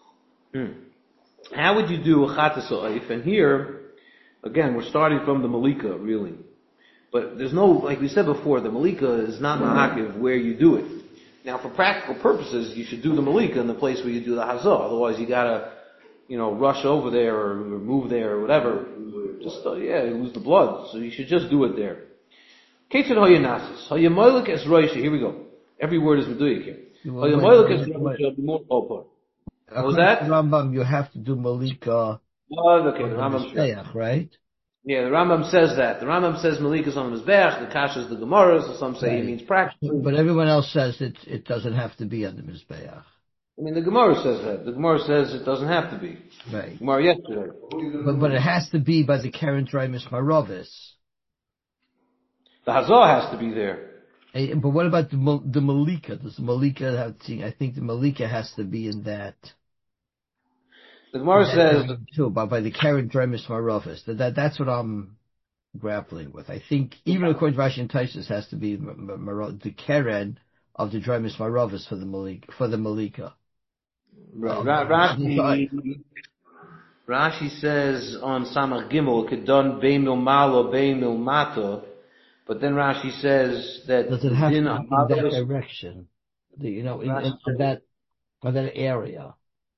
How would you do a chatas sa'if? And here, again, we're starting from the malika, really. But there's no, like we said before, the malika is not ma'akiv where you do it. Now, for practical purposes, you should do the malika in the place where you do the hazah. Otherwise, you gotta, rush over there or move there or whatever. Just, you lose the blood. So you should just do it there. Ketzad hoyanasis. Hoyamoilik es roisha. Here we go. Every word is meduyik here. Hoyamoilik es roisha b'mor opor. What was that? Rambam, you have to do malika. Okay, the Rambam. Right? Yeah, the Rambam says that. The Rambam says Malikas on the Mizbeach, the Kasha is the Gemara, so some say he means practically. But everyone else says it doesn't have to be on the Mizbeach. I mean, the Gemara says that. The Gemara says it doesn't have to be. Right. Gemara yesterday. But it has to be by the Karen Dreimis Maravis. The Hazah has to be there. But what about the Malika? Does the Malika have to, I think the Malika has to be in that. The Gemara says too, by the Karen Dreimis Maravis. That's what I'm grappling with. I think even according to Rashi and Taisus has to be the Karen of the Dreimis Maravis for the Malika. Rashi says on Samach Gimel, Kedon Bein Milmalo Bein Milmato, but then Rashi says that does it have to be in that direction? In that area.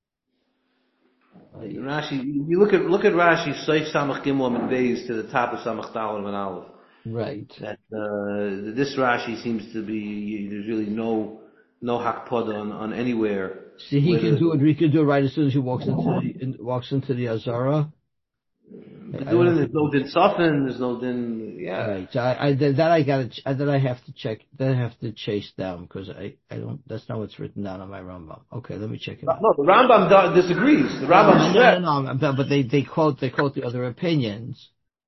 Rashi, you look at Rashi, Seif Samach Gimel and Beis to the top of Samach Dalet and Aleph. Right. That this Rashi seems to be there's really no hakpada on anywhere. See, he can do it right as soon as he walks into the Azara. There's no din soften. There's no din. Yeah. Right. So I have to check. That I have to chase down because I don't. That's not what's written down on my Rambam. Okay, let me check it out. No, the Rambam disagrees. The Rambam no, but they quote the other opinions.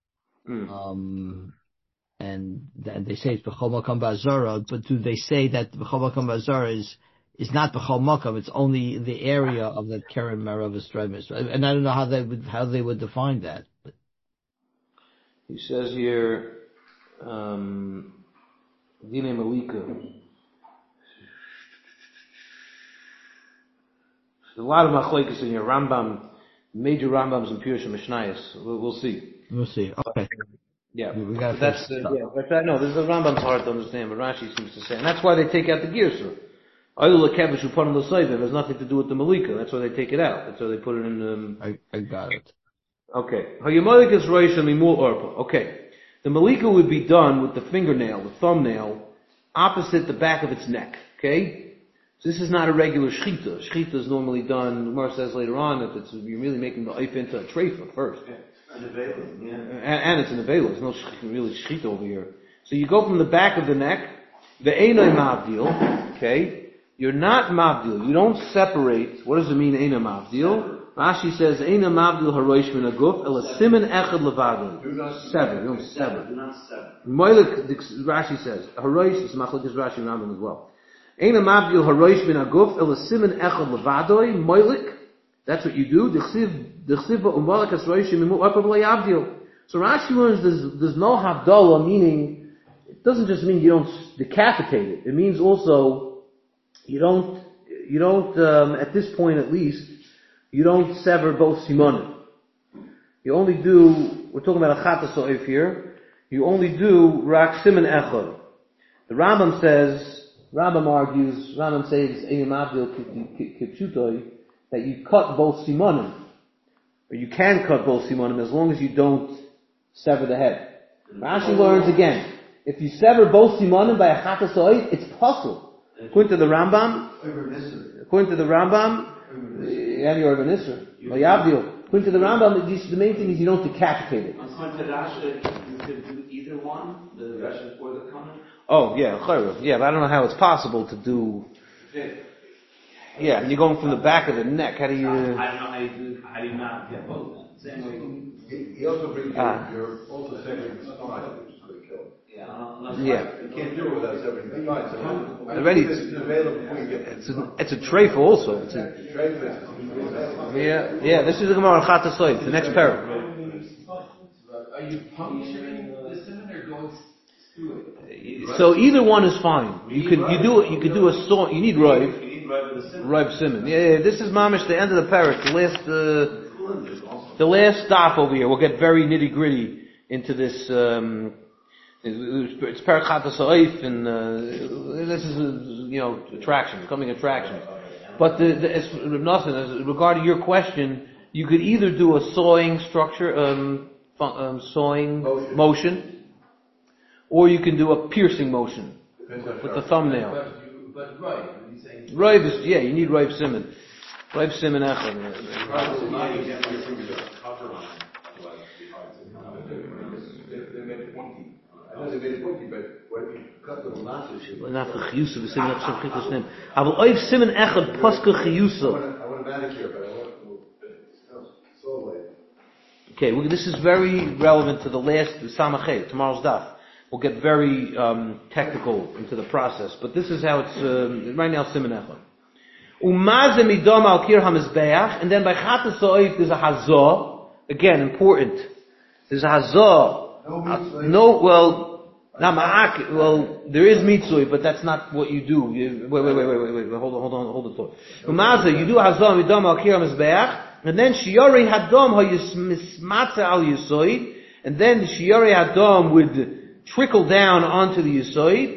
And they say it's b'chol makam ba'azara, but do they say that b'chol makam ba'azara is not b'chol makam? It's only the area of the Keren Maravis Dreimis, and I don't know how they would define that. But. He says here, Dine Malika, a lot of machlokes in here. Rambam, major Rambams in Pirush and Mishnayos. We'll see. We'll see. Okay. Yeah, We got that's but no. This is a Rambam's hard to understand, but Rashi seems to say, and that's why they take out the Girsa. There's nothing to do with the Malika. That's why they take it out. That's why they put it in. I got it. Okay. Okay. The Malika would be done with the fingernail, the thumbnail, opposite the back of its neck. Okay. So this is not a regular shchita. Shchita is normally done. Gemara says later on that you're really making the oif into a treifa first. And it's an avela. There's no really shchita over here. So you go from the back of the neck, the einay mavdil, okay? You're not mavdil. You don't separate. What does it mean, einay mavdil? Rashi says, einay mavdil haroish min aguf, ela simen echad levado. Sever. You don't sever. Do not sever. Moilik, Rashi says, haroish, is machlokes Rashi and Rambam as well. Einay mavdil haroish min aguf, ela simen echad levadoi, moilik. That's what you do. So Rashi learns there's no havdalah, meaning it doesn't just mean you don't decapitate it. It means also you don't at this point at least you don't sever both simonim. You only do. We're talking about a chata soif here. You only do rak siman echad. The Rambam says. Rambam says einam avdil kipshutoi. That you cut both simonim, or you can cut both simonim as long as you don't sever the head. Rashi learns again, if you sever both simonim by a chatas oid, it's possible. According to the Rambam, and your Nisr, according to the Rambam, the main thing is you don't decapitate it. According to Rashi, you could do either one, the Rashi or the comment. Oh yeah, yeah, but I don't know how it's possible to do. Yeah, and you're going from the back of the neck. How do you? I don't know how you not get both. Same way. He also brings you're also severing the spine, which is going to kill. Yeah. You can't do it without severing the spine. So Already, this is available before you get it's a treifa also. It's a, yeah. This is the Gemara on Chata Soif, the next parak. Are you puncturing the cinnamon or going through it? So either one is fine. You could do a saw. You need rive. Rive simon. Yeah. This is mamish the end of the parak. The last stop over here. We'll get very nitty gritty into this. It's parak chata sa'if, and this is attraction, coming attraction. But as regarding your question, you could either do a sawing structure, sawing motion, or you can do a piercing motion with the thumbnail. But right. Rive is, you need Rive Simon. Rive Simon Echad. They made it pointy. I know they made it pointy, but what if you cut little notches? Not for Chiyusa, we're saying that's some Chichas name. Aval Rive Simon Echad Paska Chiyusa. I want a manicure, but I want saw blade. Okay, this is very relevant to the last Samachet, tomorrow's daf. We'll get very technical into the process, but this is how it's right now. Siman Echad. Umazem idom al kir hamizbeach, and then by Chata Soif there's a hazah. Again, important. There's a hazah. There is mitzvah, but that's not what you do. Wait. Hold the thought. Umazem, you do hazah idom al kir hamizbeach, and then shiori hadom hayismatza al yisoid, and then the shiori hadom would trickle down onto the Yisoid.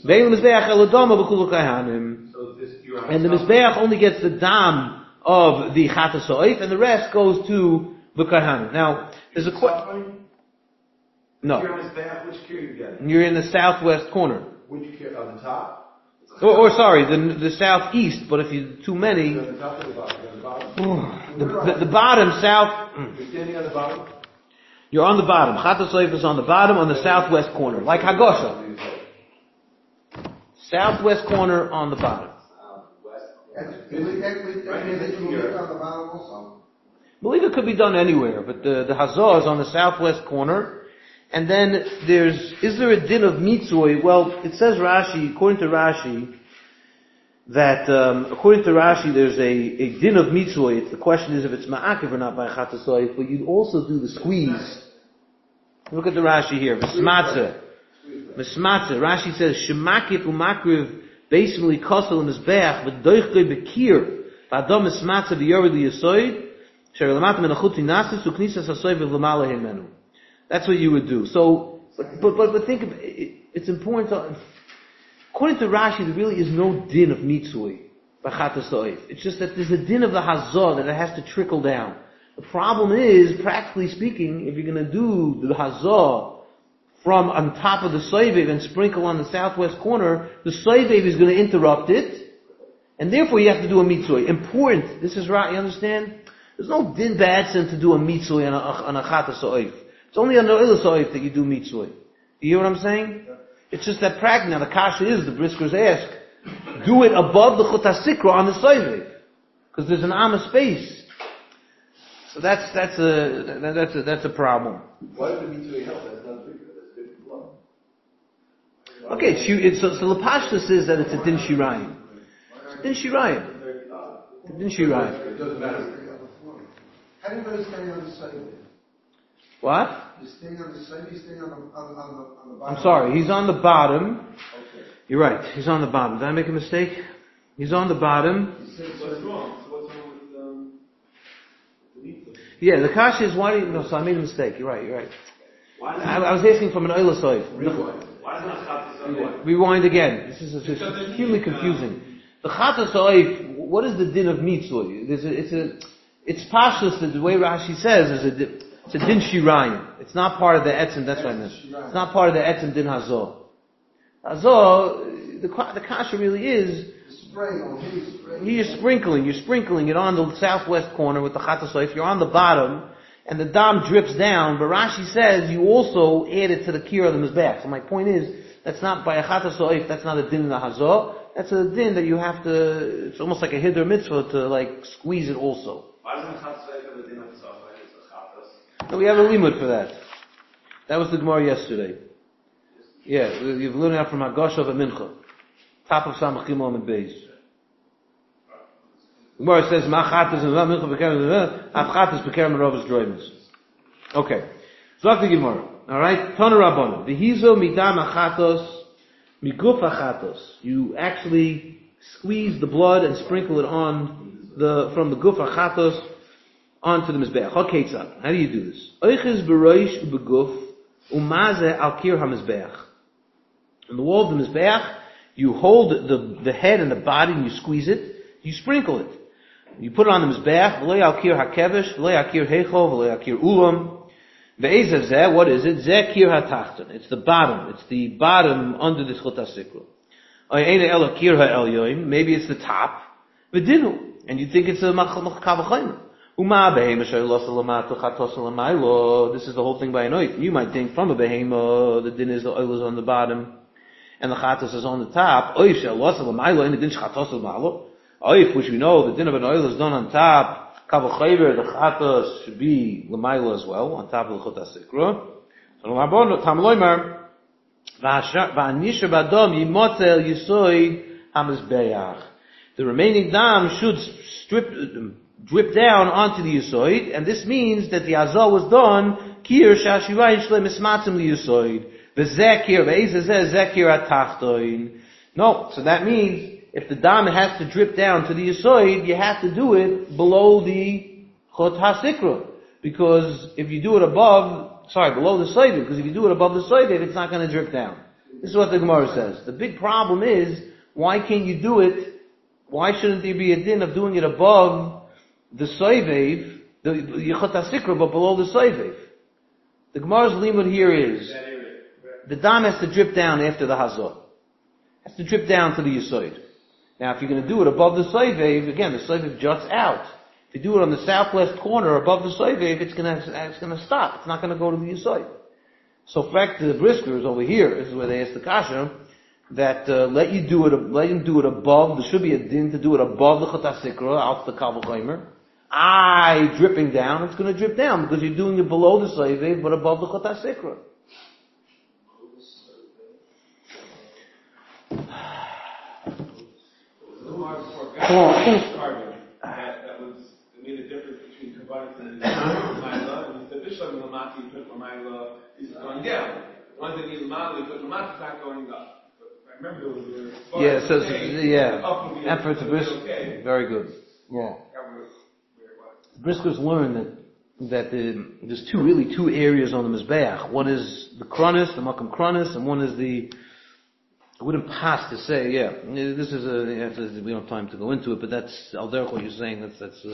And the Mizbeach only gets the dam of the Chata Soif, and the rest goes to the Kahanim. Now, there's a question. No. You're in the southwest corner. Which care on the top? Or the southeast, but if you too many. The top or the bottom? The bottom, south. You're standing on the bottom? You're on the bottom. Chata Soif is on the bottom, on the southwest corner, like Hagosha. Southwest corner on the bottom. Malika could be done anywhere, but the Hazah is on the southwest corner. And then is there a din of mitzvah? Well, it says Rashi, according to Rashi, there's a din of mitzvah. The question is if it's ma'akiv or not by Chata Soif, but you'd also do the squeeze. Look at the Rashi here. V'smatze. Rashi says, Shemakif u'makriv basically kosel mizbeach v'doichgei bekir V'adam esmatza v'yored liyasoid, sher lamata min achuti nasis uknisas hasoid v'lamala himenu. That's what you would do. So, but think of it, it's important to, according to Rashi, there really is no din of mitzvah b'chatas ha'oif. It's just that there's a din of the hazah that it has to trickle down. The problem is, practically speaking, if you're going to do the hazah from on top of the soivev and sprinkle on the southwest corner, the soivev is going to interrupt it, and therefore you have to do a mitzvah. Important. This is right. You understand? There's no din ba'atzim to do a mitzvah on a chatas ha'oif. It's only on the oilas ha'oif that you do mitzvah. You hear what I'm saying? It's just that practice. Now the kasha is, the briskers ask, do it above the chut hasikra on the soivev, because there's an amma space. So that's a problem. Why does the mitzvah help? That's not bigger. That's different blood. Okay, so the pashtus is that it's a din shirayim. It's din shirayim. Din shirayim. It doesn't matter. How do you know he's standing on the side? What? He's standing on the side. He's standing on the bottom. I'm sorry. He's on the bottom. Okay. You're right. He's on the bottom. Did I make a mistake? He's on the bottom. What's wrong? So what's wrong with the mitzvah? Yeah, the kasha is why do you, no, so I made a mistake. You're right. Why I was asking from an oilas ha'oif. Why is not chatas? Rewind again. This is extremely confusing. The chatas ha'oif, what is the din of mitzvah? It's pashtus that the way Rashi says it's a din shirayim. It's not part of the etzim, that's what I meant. It's not part of the etzim din hazor. Hazor, the kasha really is, you're sprinkling it on the southwest corner with the chatas ha'oif, you're on the bottom, and the dam drips down, but Rashi says you also add it to the kir of the mizbech. So my point is, that's not by a chatas ha'oif, that's not a din in the hazor, that's a din that you have to, it's almost like a hiddur mitzvah to like squeeze it also. Why doesn't chatas have a din of tzafay? It's a chatas. No, we have a limud for that. That was the Gemara yesterday. Yeah, you've learned that from Hagosha of a Mincha. Top of Samach Gimel and Beis. Gemara says, Ma chatas and Mincha bekerem, Af chatas bekerem Rovas droimus. Okay. Zok the Gemara. Alright? Tana Rabbanon. V'hizo midam achatos, miguf achatos. You actually squeeze the blood and sprinkle it on from the guf achatos onto the mizbeach. How do you do this? Oiches beroish ubeguf umazeh al kir ha-mizbeach. On the wall of the mizbeach, you hold the head and the body and you squeeze it. You sprinkle it. You put it on the mizbeach. V'loi al kir ha-kevesh, v'loi al kir heichol, v'loi al kir ulam. Ve'ezeh zeh, what is it? Zeh kir ha-tachton. It's the bottom. It's the bottom under the chut ha-sikra. Oyeine el kir ha-elyoim. Maybe it's the top. V'dinu. And you think it's a kavachayim. This is the whole thing by an oif. You might think from a behema, the din is the oil is on the bottom, and the chatos is on the top. Oif shel losa l'maylo, and the din chatos l'maylo. Oif, which we know, the din of an oil is done on top. Kavachayim, the chatos should be l'maylo as well, on top of the chut hasikra. So l'marbon, tam loimer, v'anisha badom yimotzel yisoid hamizbeach. The remaining dam should drip down onto the yisoid, and this means that the azah was done, kir shashivayim shle mismatzim li yisoid, v'zekir, v'ezeh zekir atachtoin. No, so that means, if the dam has to drip down to the yisoid, you have to do it below the chot hasikra. Because if you do it below the soiv, because if you do it above the soiv, it's not going to drip down. This is what the Gemara says. The big problem is, why can't you do it? Why shouldn't there be a din of doing it above the soivev, the yichot hasikra, but below the soivev? The Gemara's limud here is, the dam has to drip down after the hazor. Has to drip down to the yisoid. Now if you're going to do it above the soivev, again, the soivev juts out. If you do it on the southwest corner above the soivev, it's going to stop. It's not going to go to the yisoid. So back to the briskers over here, this is where they ask the kasha, that let him do it above. There should be a din to do it above the chut hasikra, out the kavachaymer. Dripping down. It's going to drip down because you're doing it below the soivev, but above the chut hasikra. That made a difference between kabbalah and Lamayla, and the bishlam lamati you put Lamayla is going down. One that needs Lamayla you put Lamati is not going up. I remember there was Effort to brisk. Okay. Very good. Yeah. That was where it was. Briskers learned that there's two areas on the Mizbeach. One is the Kronis, the Makam Kronis, and one is the, I wouldn't pass to say, this is we don't have time to go into it, but that's Al Derech what you're saying, that's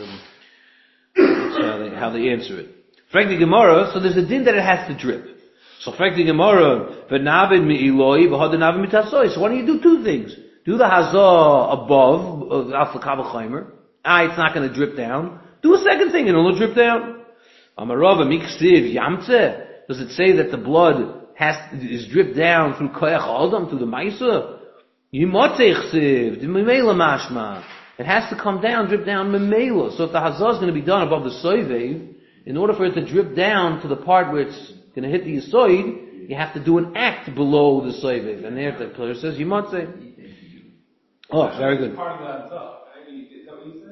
how they answer it. Frag the Gemara, so there's a din that it has to drip. So frag the Gemara, v'navid mi'iloi, v'hadanavid mitasoi. So why don't you do two things? Do the hazah above, after Kavachaimer. It's not going to drip down. Do a second thing and it'll drip down. Amarava miksiv yamtze. Does it say that the blood is dripped down through koyach adam, through the maisa? Yimotzei chsiv, d'mimela mashma. It has to come down, drip down memela. So if the hazah is going to be done above the soivev, in order for it to drip down to the part where it's going to hit the yisoid, you have to do an act below the soivev. And there the Torah says yimotzei. Oh, very good. Part of that stuff. Is that what you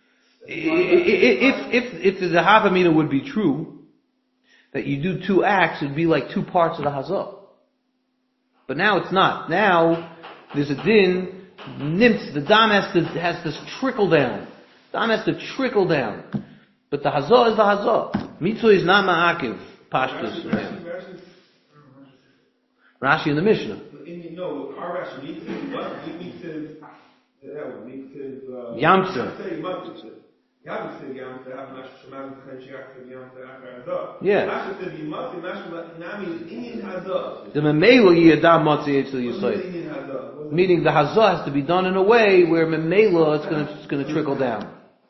said? If the Havamina would be true, that you do two acts, it'd be like two parts of the Hazah. But now it's not. Now, there's a din, the dam has to trickle down. Dam has to trickle down. But the Hazah is the Hazah. Mitzvah is not ma'akiv. Pashtus. Rashi in the Mishnah. No, our Rashi needs to Yamtze. Yeah. The memela yiyadam matzei etzel yisoid. Meaning the hazah has to be done in a way where memela it's going to trickle down.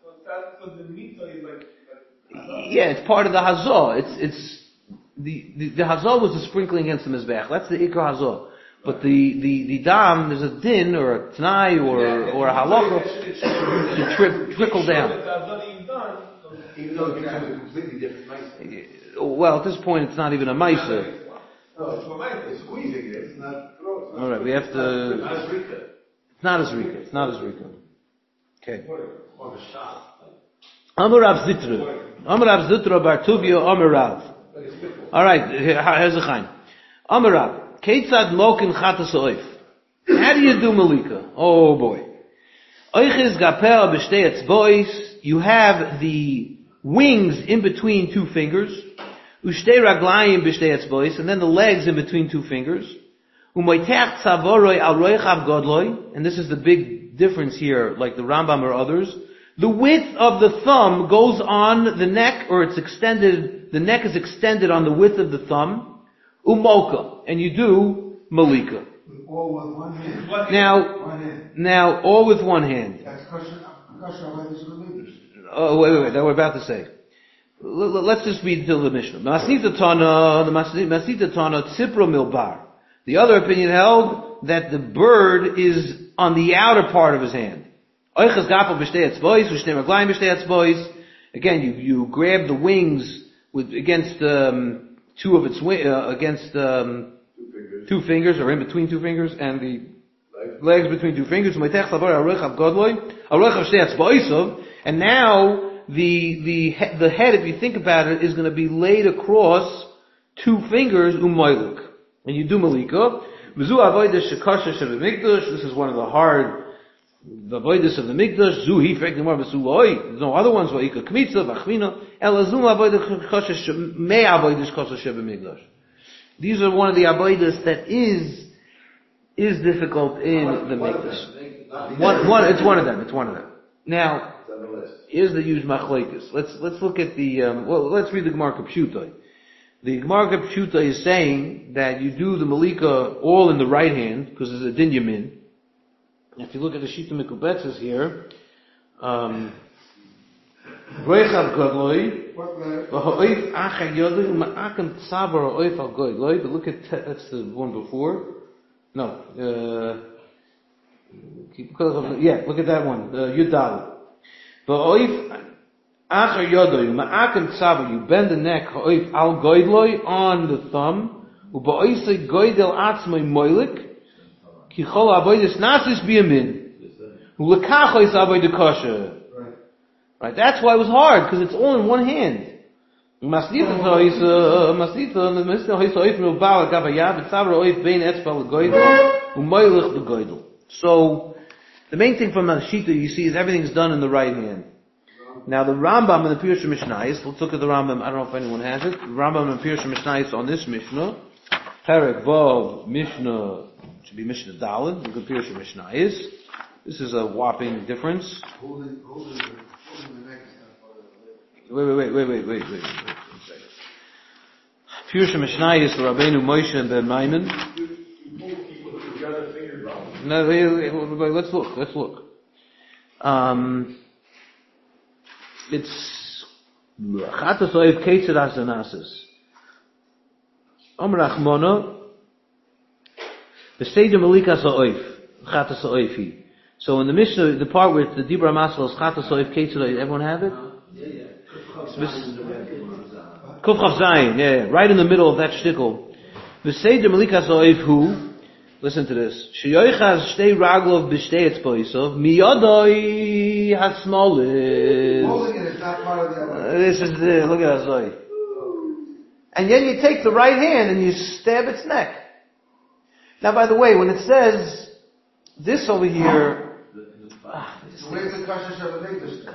Yeah, it's part of the hazah. It's the hazah was the sprinkling against the mizbeach. That's the ikra hazah. But the dam, there's a din or a t'nai or a halacha to trickle down. Even though it becomes a completely different ma'aser. Well, at this point, it's not even a ma'aser. No, it's for ma'aser. It's squeezing it. It's not. All right, we have to. It's not as rika. It's not as rika. Okay. Amar Rav Zitra bar Tuvia Amar Rav. All right, here's a chaim. Amar Rav. Keitzad mokin chatas oif. How do you do malika? Oh boy. Oichiz gapel b'shtei etzbois. You have the wings in between two fingers. Ushtei raglayim b'shtei etzbois. And then the legs in between two fingers. Umoitech tzavoroi al roichav godloi. And this is the big difference here, like the Rambam or others. The width of the thumb goes on the neck, or it's extended, the neck is extended on the width of the thumb. Umoka, and you do malika. All with one hand. Now, all with one hand. That's kosher. Oh, wait, that we're about to say. Let's just read till the Mishnah. Masnita Tana, Tzipro Milbar. The other opinion held that the bird is on the outer part of his hand. Again, you grab the wings against two of its against two fingers, or in between two fingers, and the legs between two fingers. And now the head, if you think about it, is going to be laid across two fingers, and you do malika. This is one of the hard the avodas of the mikdash. Zuhi frekdemar v'suloi. There's no other ones. Va'ika kmitza v'achmina elazum avodah choshesh me avodas choshesh b'mikdash. These are one of the avodas that is difficult in the mikdash. It's one of them. Now, here's the huge machlekes. Let's look at the let's read the Gemara Pshuta. The Gemara Pshuta is saying that you do the malika all in the right hand because there's a din yamin. If you look at the Shita Mikubetzes here, Roichav Godloi, V'ha'oif Acher Yodoi, Ma'akem Tzavar Ha'oif Al Godloi, but look at, that's the one before. No, look at that one, Yudal. V'ha'oif Acher Yodoi, Ma'akem Tzavar, you bend the neck, Ha'oif Al Godloi, on the thumb, U'ba'oisei Godel Atzmai Moilik, Right. Right. That's why it was hard, because it's all in one hand. So The main thing from Shita you see is everything's done in the right hand. Now the Rambam in the Pirush Mishnayos, let's look at the Rambam, I don't know if anyone has it. The Rambam in the Pirush Mishnayos on this Mishnah, Perek Vav, Mishnah, should be Mishnah Daled, look at Pirush Mishnayos. This is a whopping difference. Wait. Pirush Mishnayos, Rabbeinu Moshe and Ben Maimon. No, wait, let's look. It's Chatas Oif Ketzir Asanasis. Omer Achmona B'Seidim Melikas Oif Chatas Oifi. So in the Mishnah, the part where the Dibra Masal is Chatas Oif Ketzir Oif, everyone have it? Kuf Chav Zayin, yeah, right in the middle of that shtickle. B'Seidim Melikas Oif Hu. Listen to this. Sheyoichaz shtei raglov b'shtei etzpoisov miyodoi hasmolis. Holding it is not part of the other. This is the, look at Azoi. And then you take the right hand and you stab its neck. Now by the way, when it says this over here, Where's the kasha shavamikdash?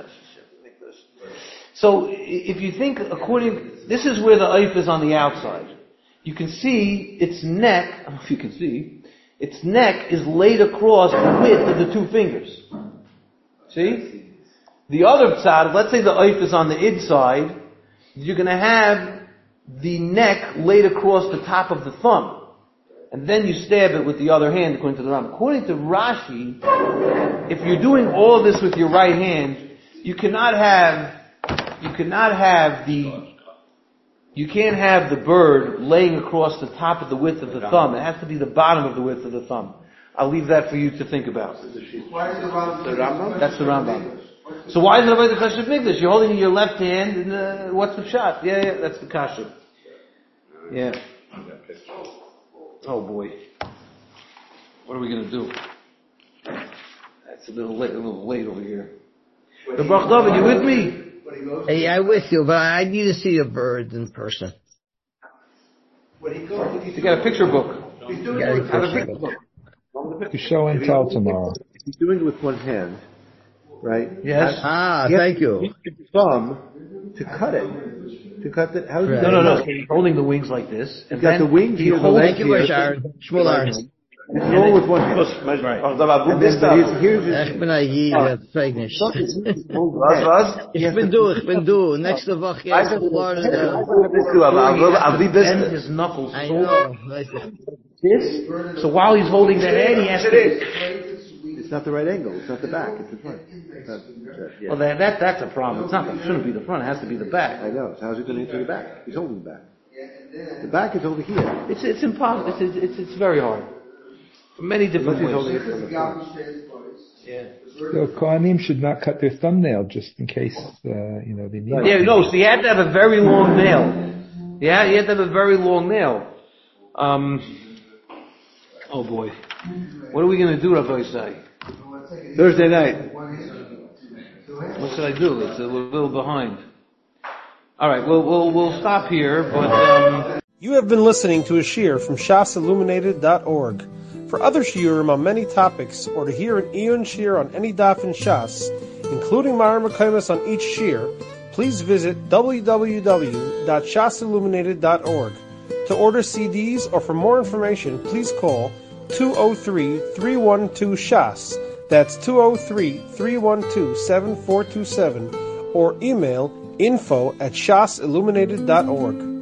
so if you think this is where the oif is on the outside. You can see its neck, I don't know if you can see, its neck is laid across the width of the two fingers. See? The other side, let's say the oif is on the inside, you're going to have the neck laid across the top of the thumb. And then you stab it with the other hand, according to the Rambam. According to Rashi, if you're doing all this with your right hand, you can't have the bird laying across the top of the width of the thumb. It has to be the bottom of the width of the thumb. I'll leave that for you to think about. Why is the Rambam? That's the Rambam. So why is it about the Kasha Mikdash? You're holding in your left hand, and what's the shot? Yeah, that's the Kasha. Yeah. Oh boy. What are we going to do? That's a little late over here. The Baruch David, you with me? Hey, I'm with you, but I need to see a bird in person. You got a picture book. To show and tell tomorrow. He's doing it with one hand, right? Yes. Thank you. Use your thumb to cut it. To cut it. How is No. He's holding the wings like this. And got the wings here. Thank you, Sharon. Shmuel Arns. It's all with one hand. And this stuff. Ich bin hier, Freignich. Ich bin du. Nächste Woche geht's to Florida. Bend his knuckles. I know. This? So while he's holding the head, he has to... It's not the right angle. It's not the back. It's the front. Well, that's a problem. It shouldn't be the front. It has to be the back. I know. So how's he going to enter the back? He's holding the back. The back is over here. It's impossible. It's very hard. For many different ways. So Kohanim should not cut their thumbnail just in case, they need. Yeah, no. So you have to have a very long nail. Yeah, you have to have a very long nail. Oh boy, what are we going to do, Rabbi Isai? Thursday night. What should I do? We're a little behind. All right, we'll stop here. But You have been listening to a shiur from shasilluminated.org. For other shiurim on many topics, or to hear an Iyun shiur on any daf in Shas, including Mara Mekaymas on each shiur, please visit www.shasilluminated.org. To order CDs or for more information, please call 203-312-SHAS. That's 203-312-7427, or email info@shasilluminated.org.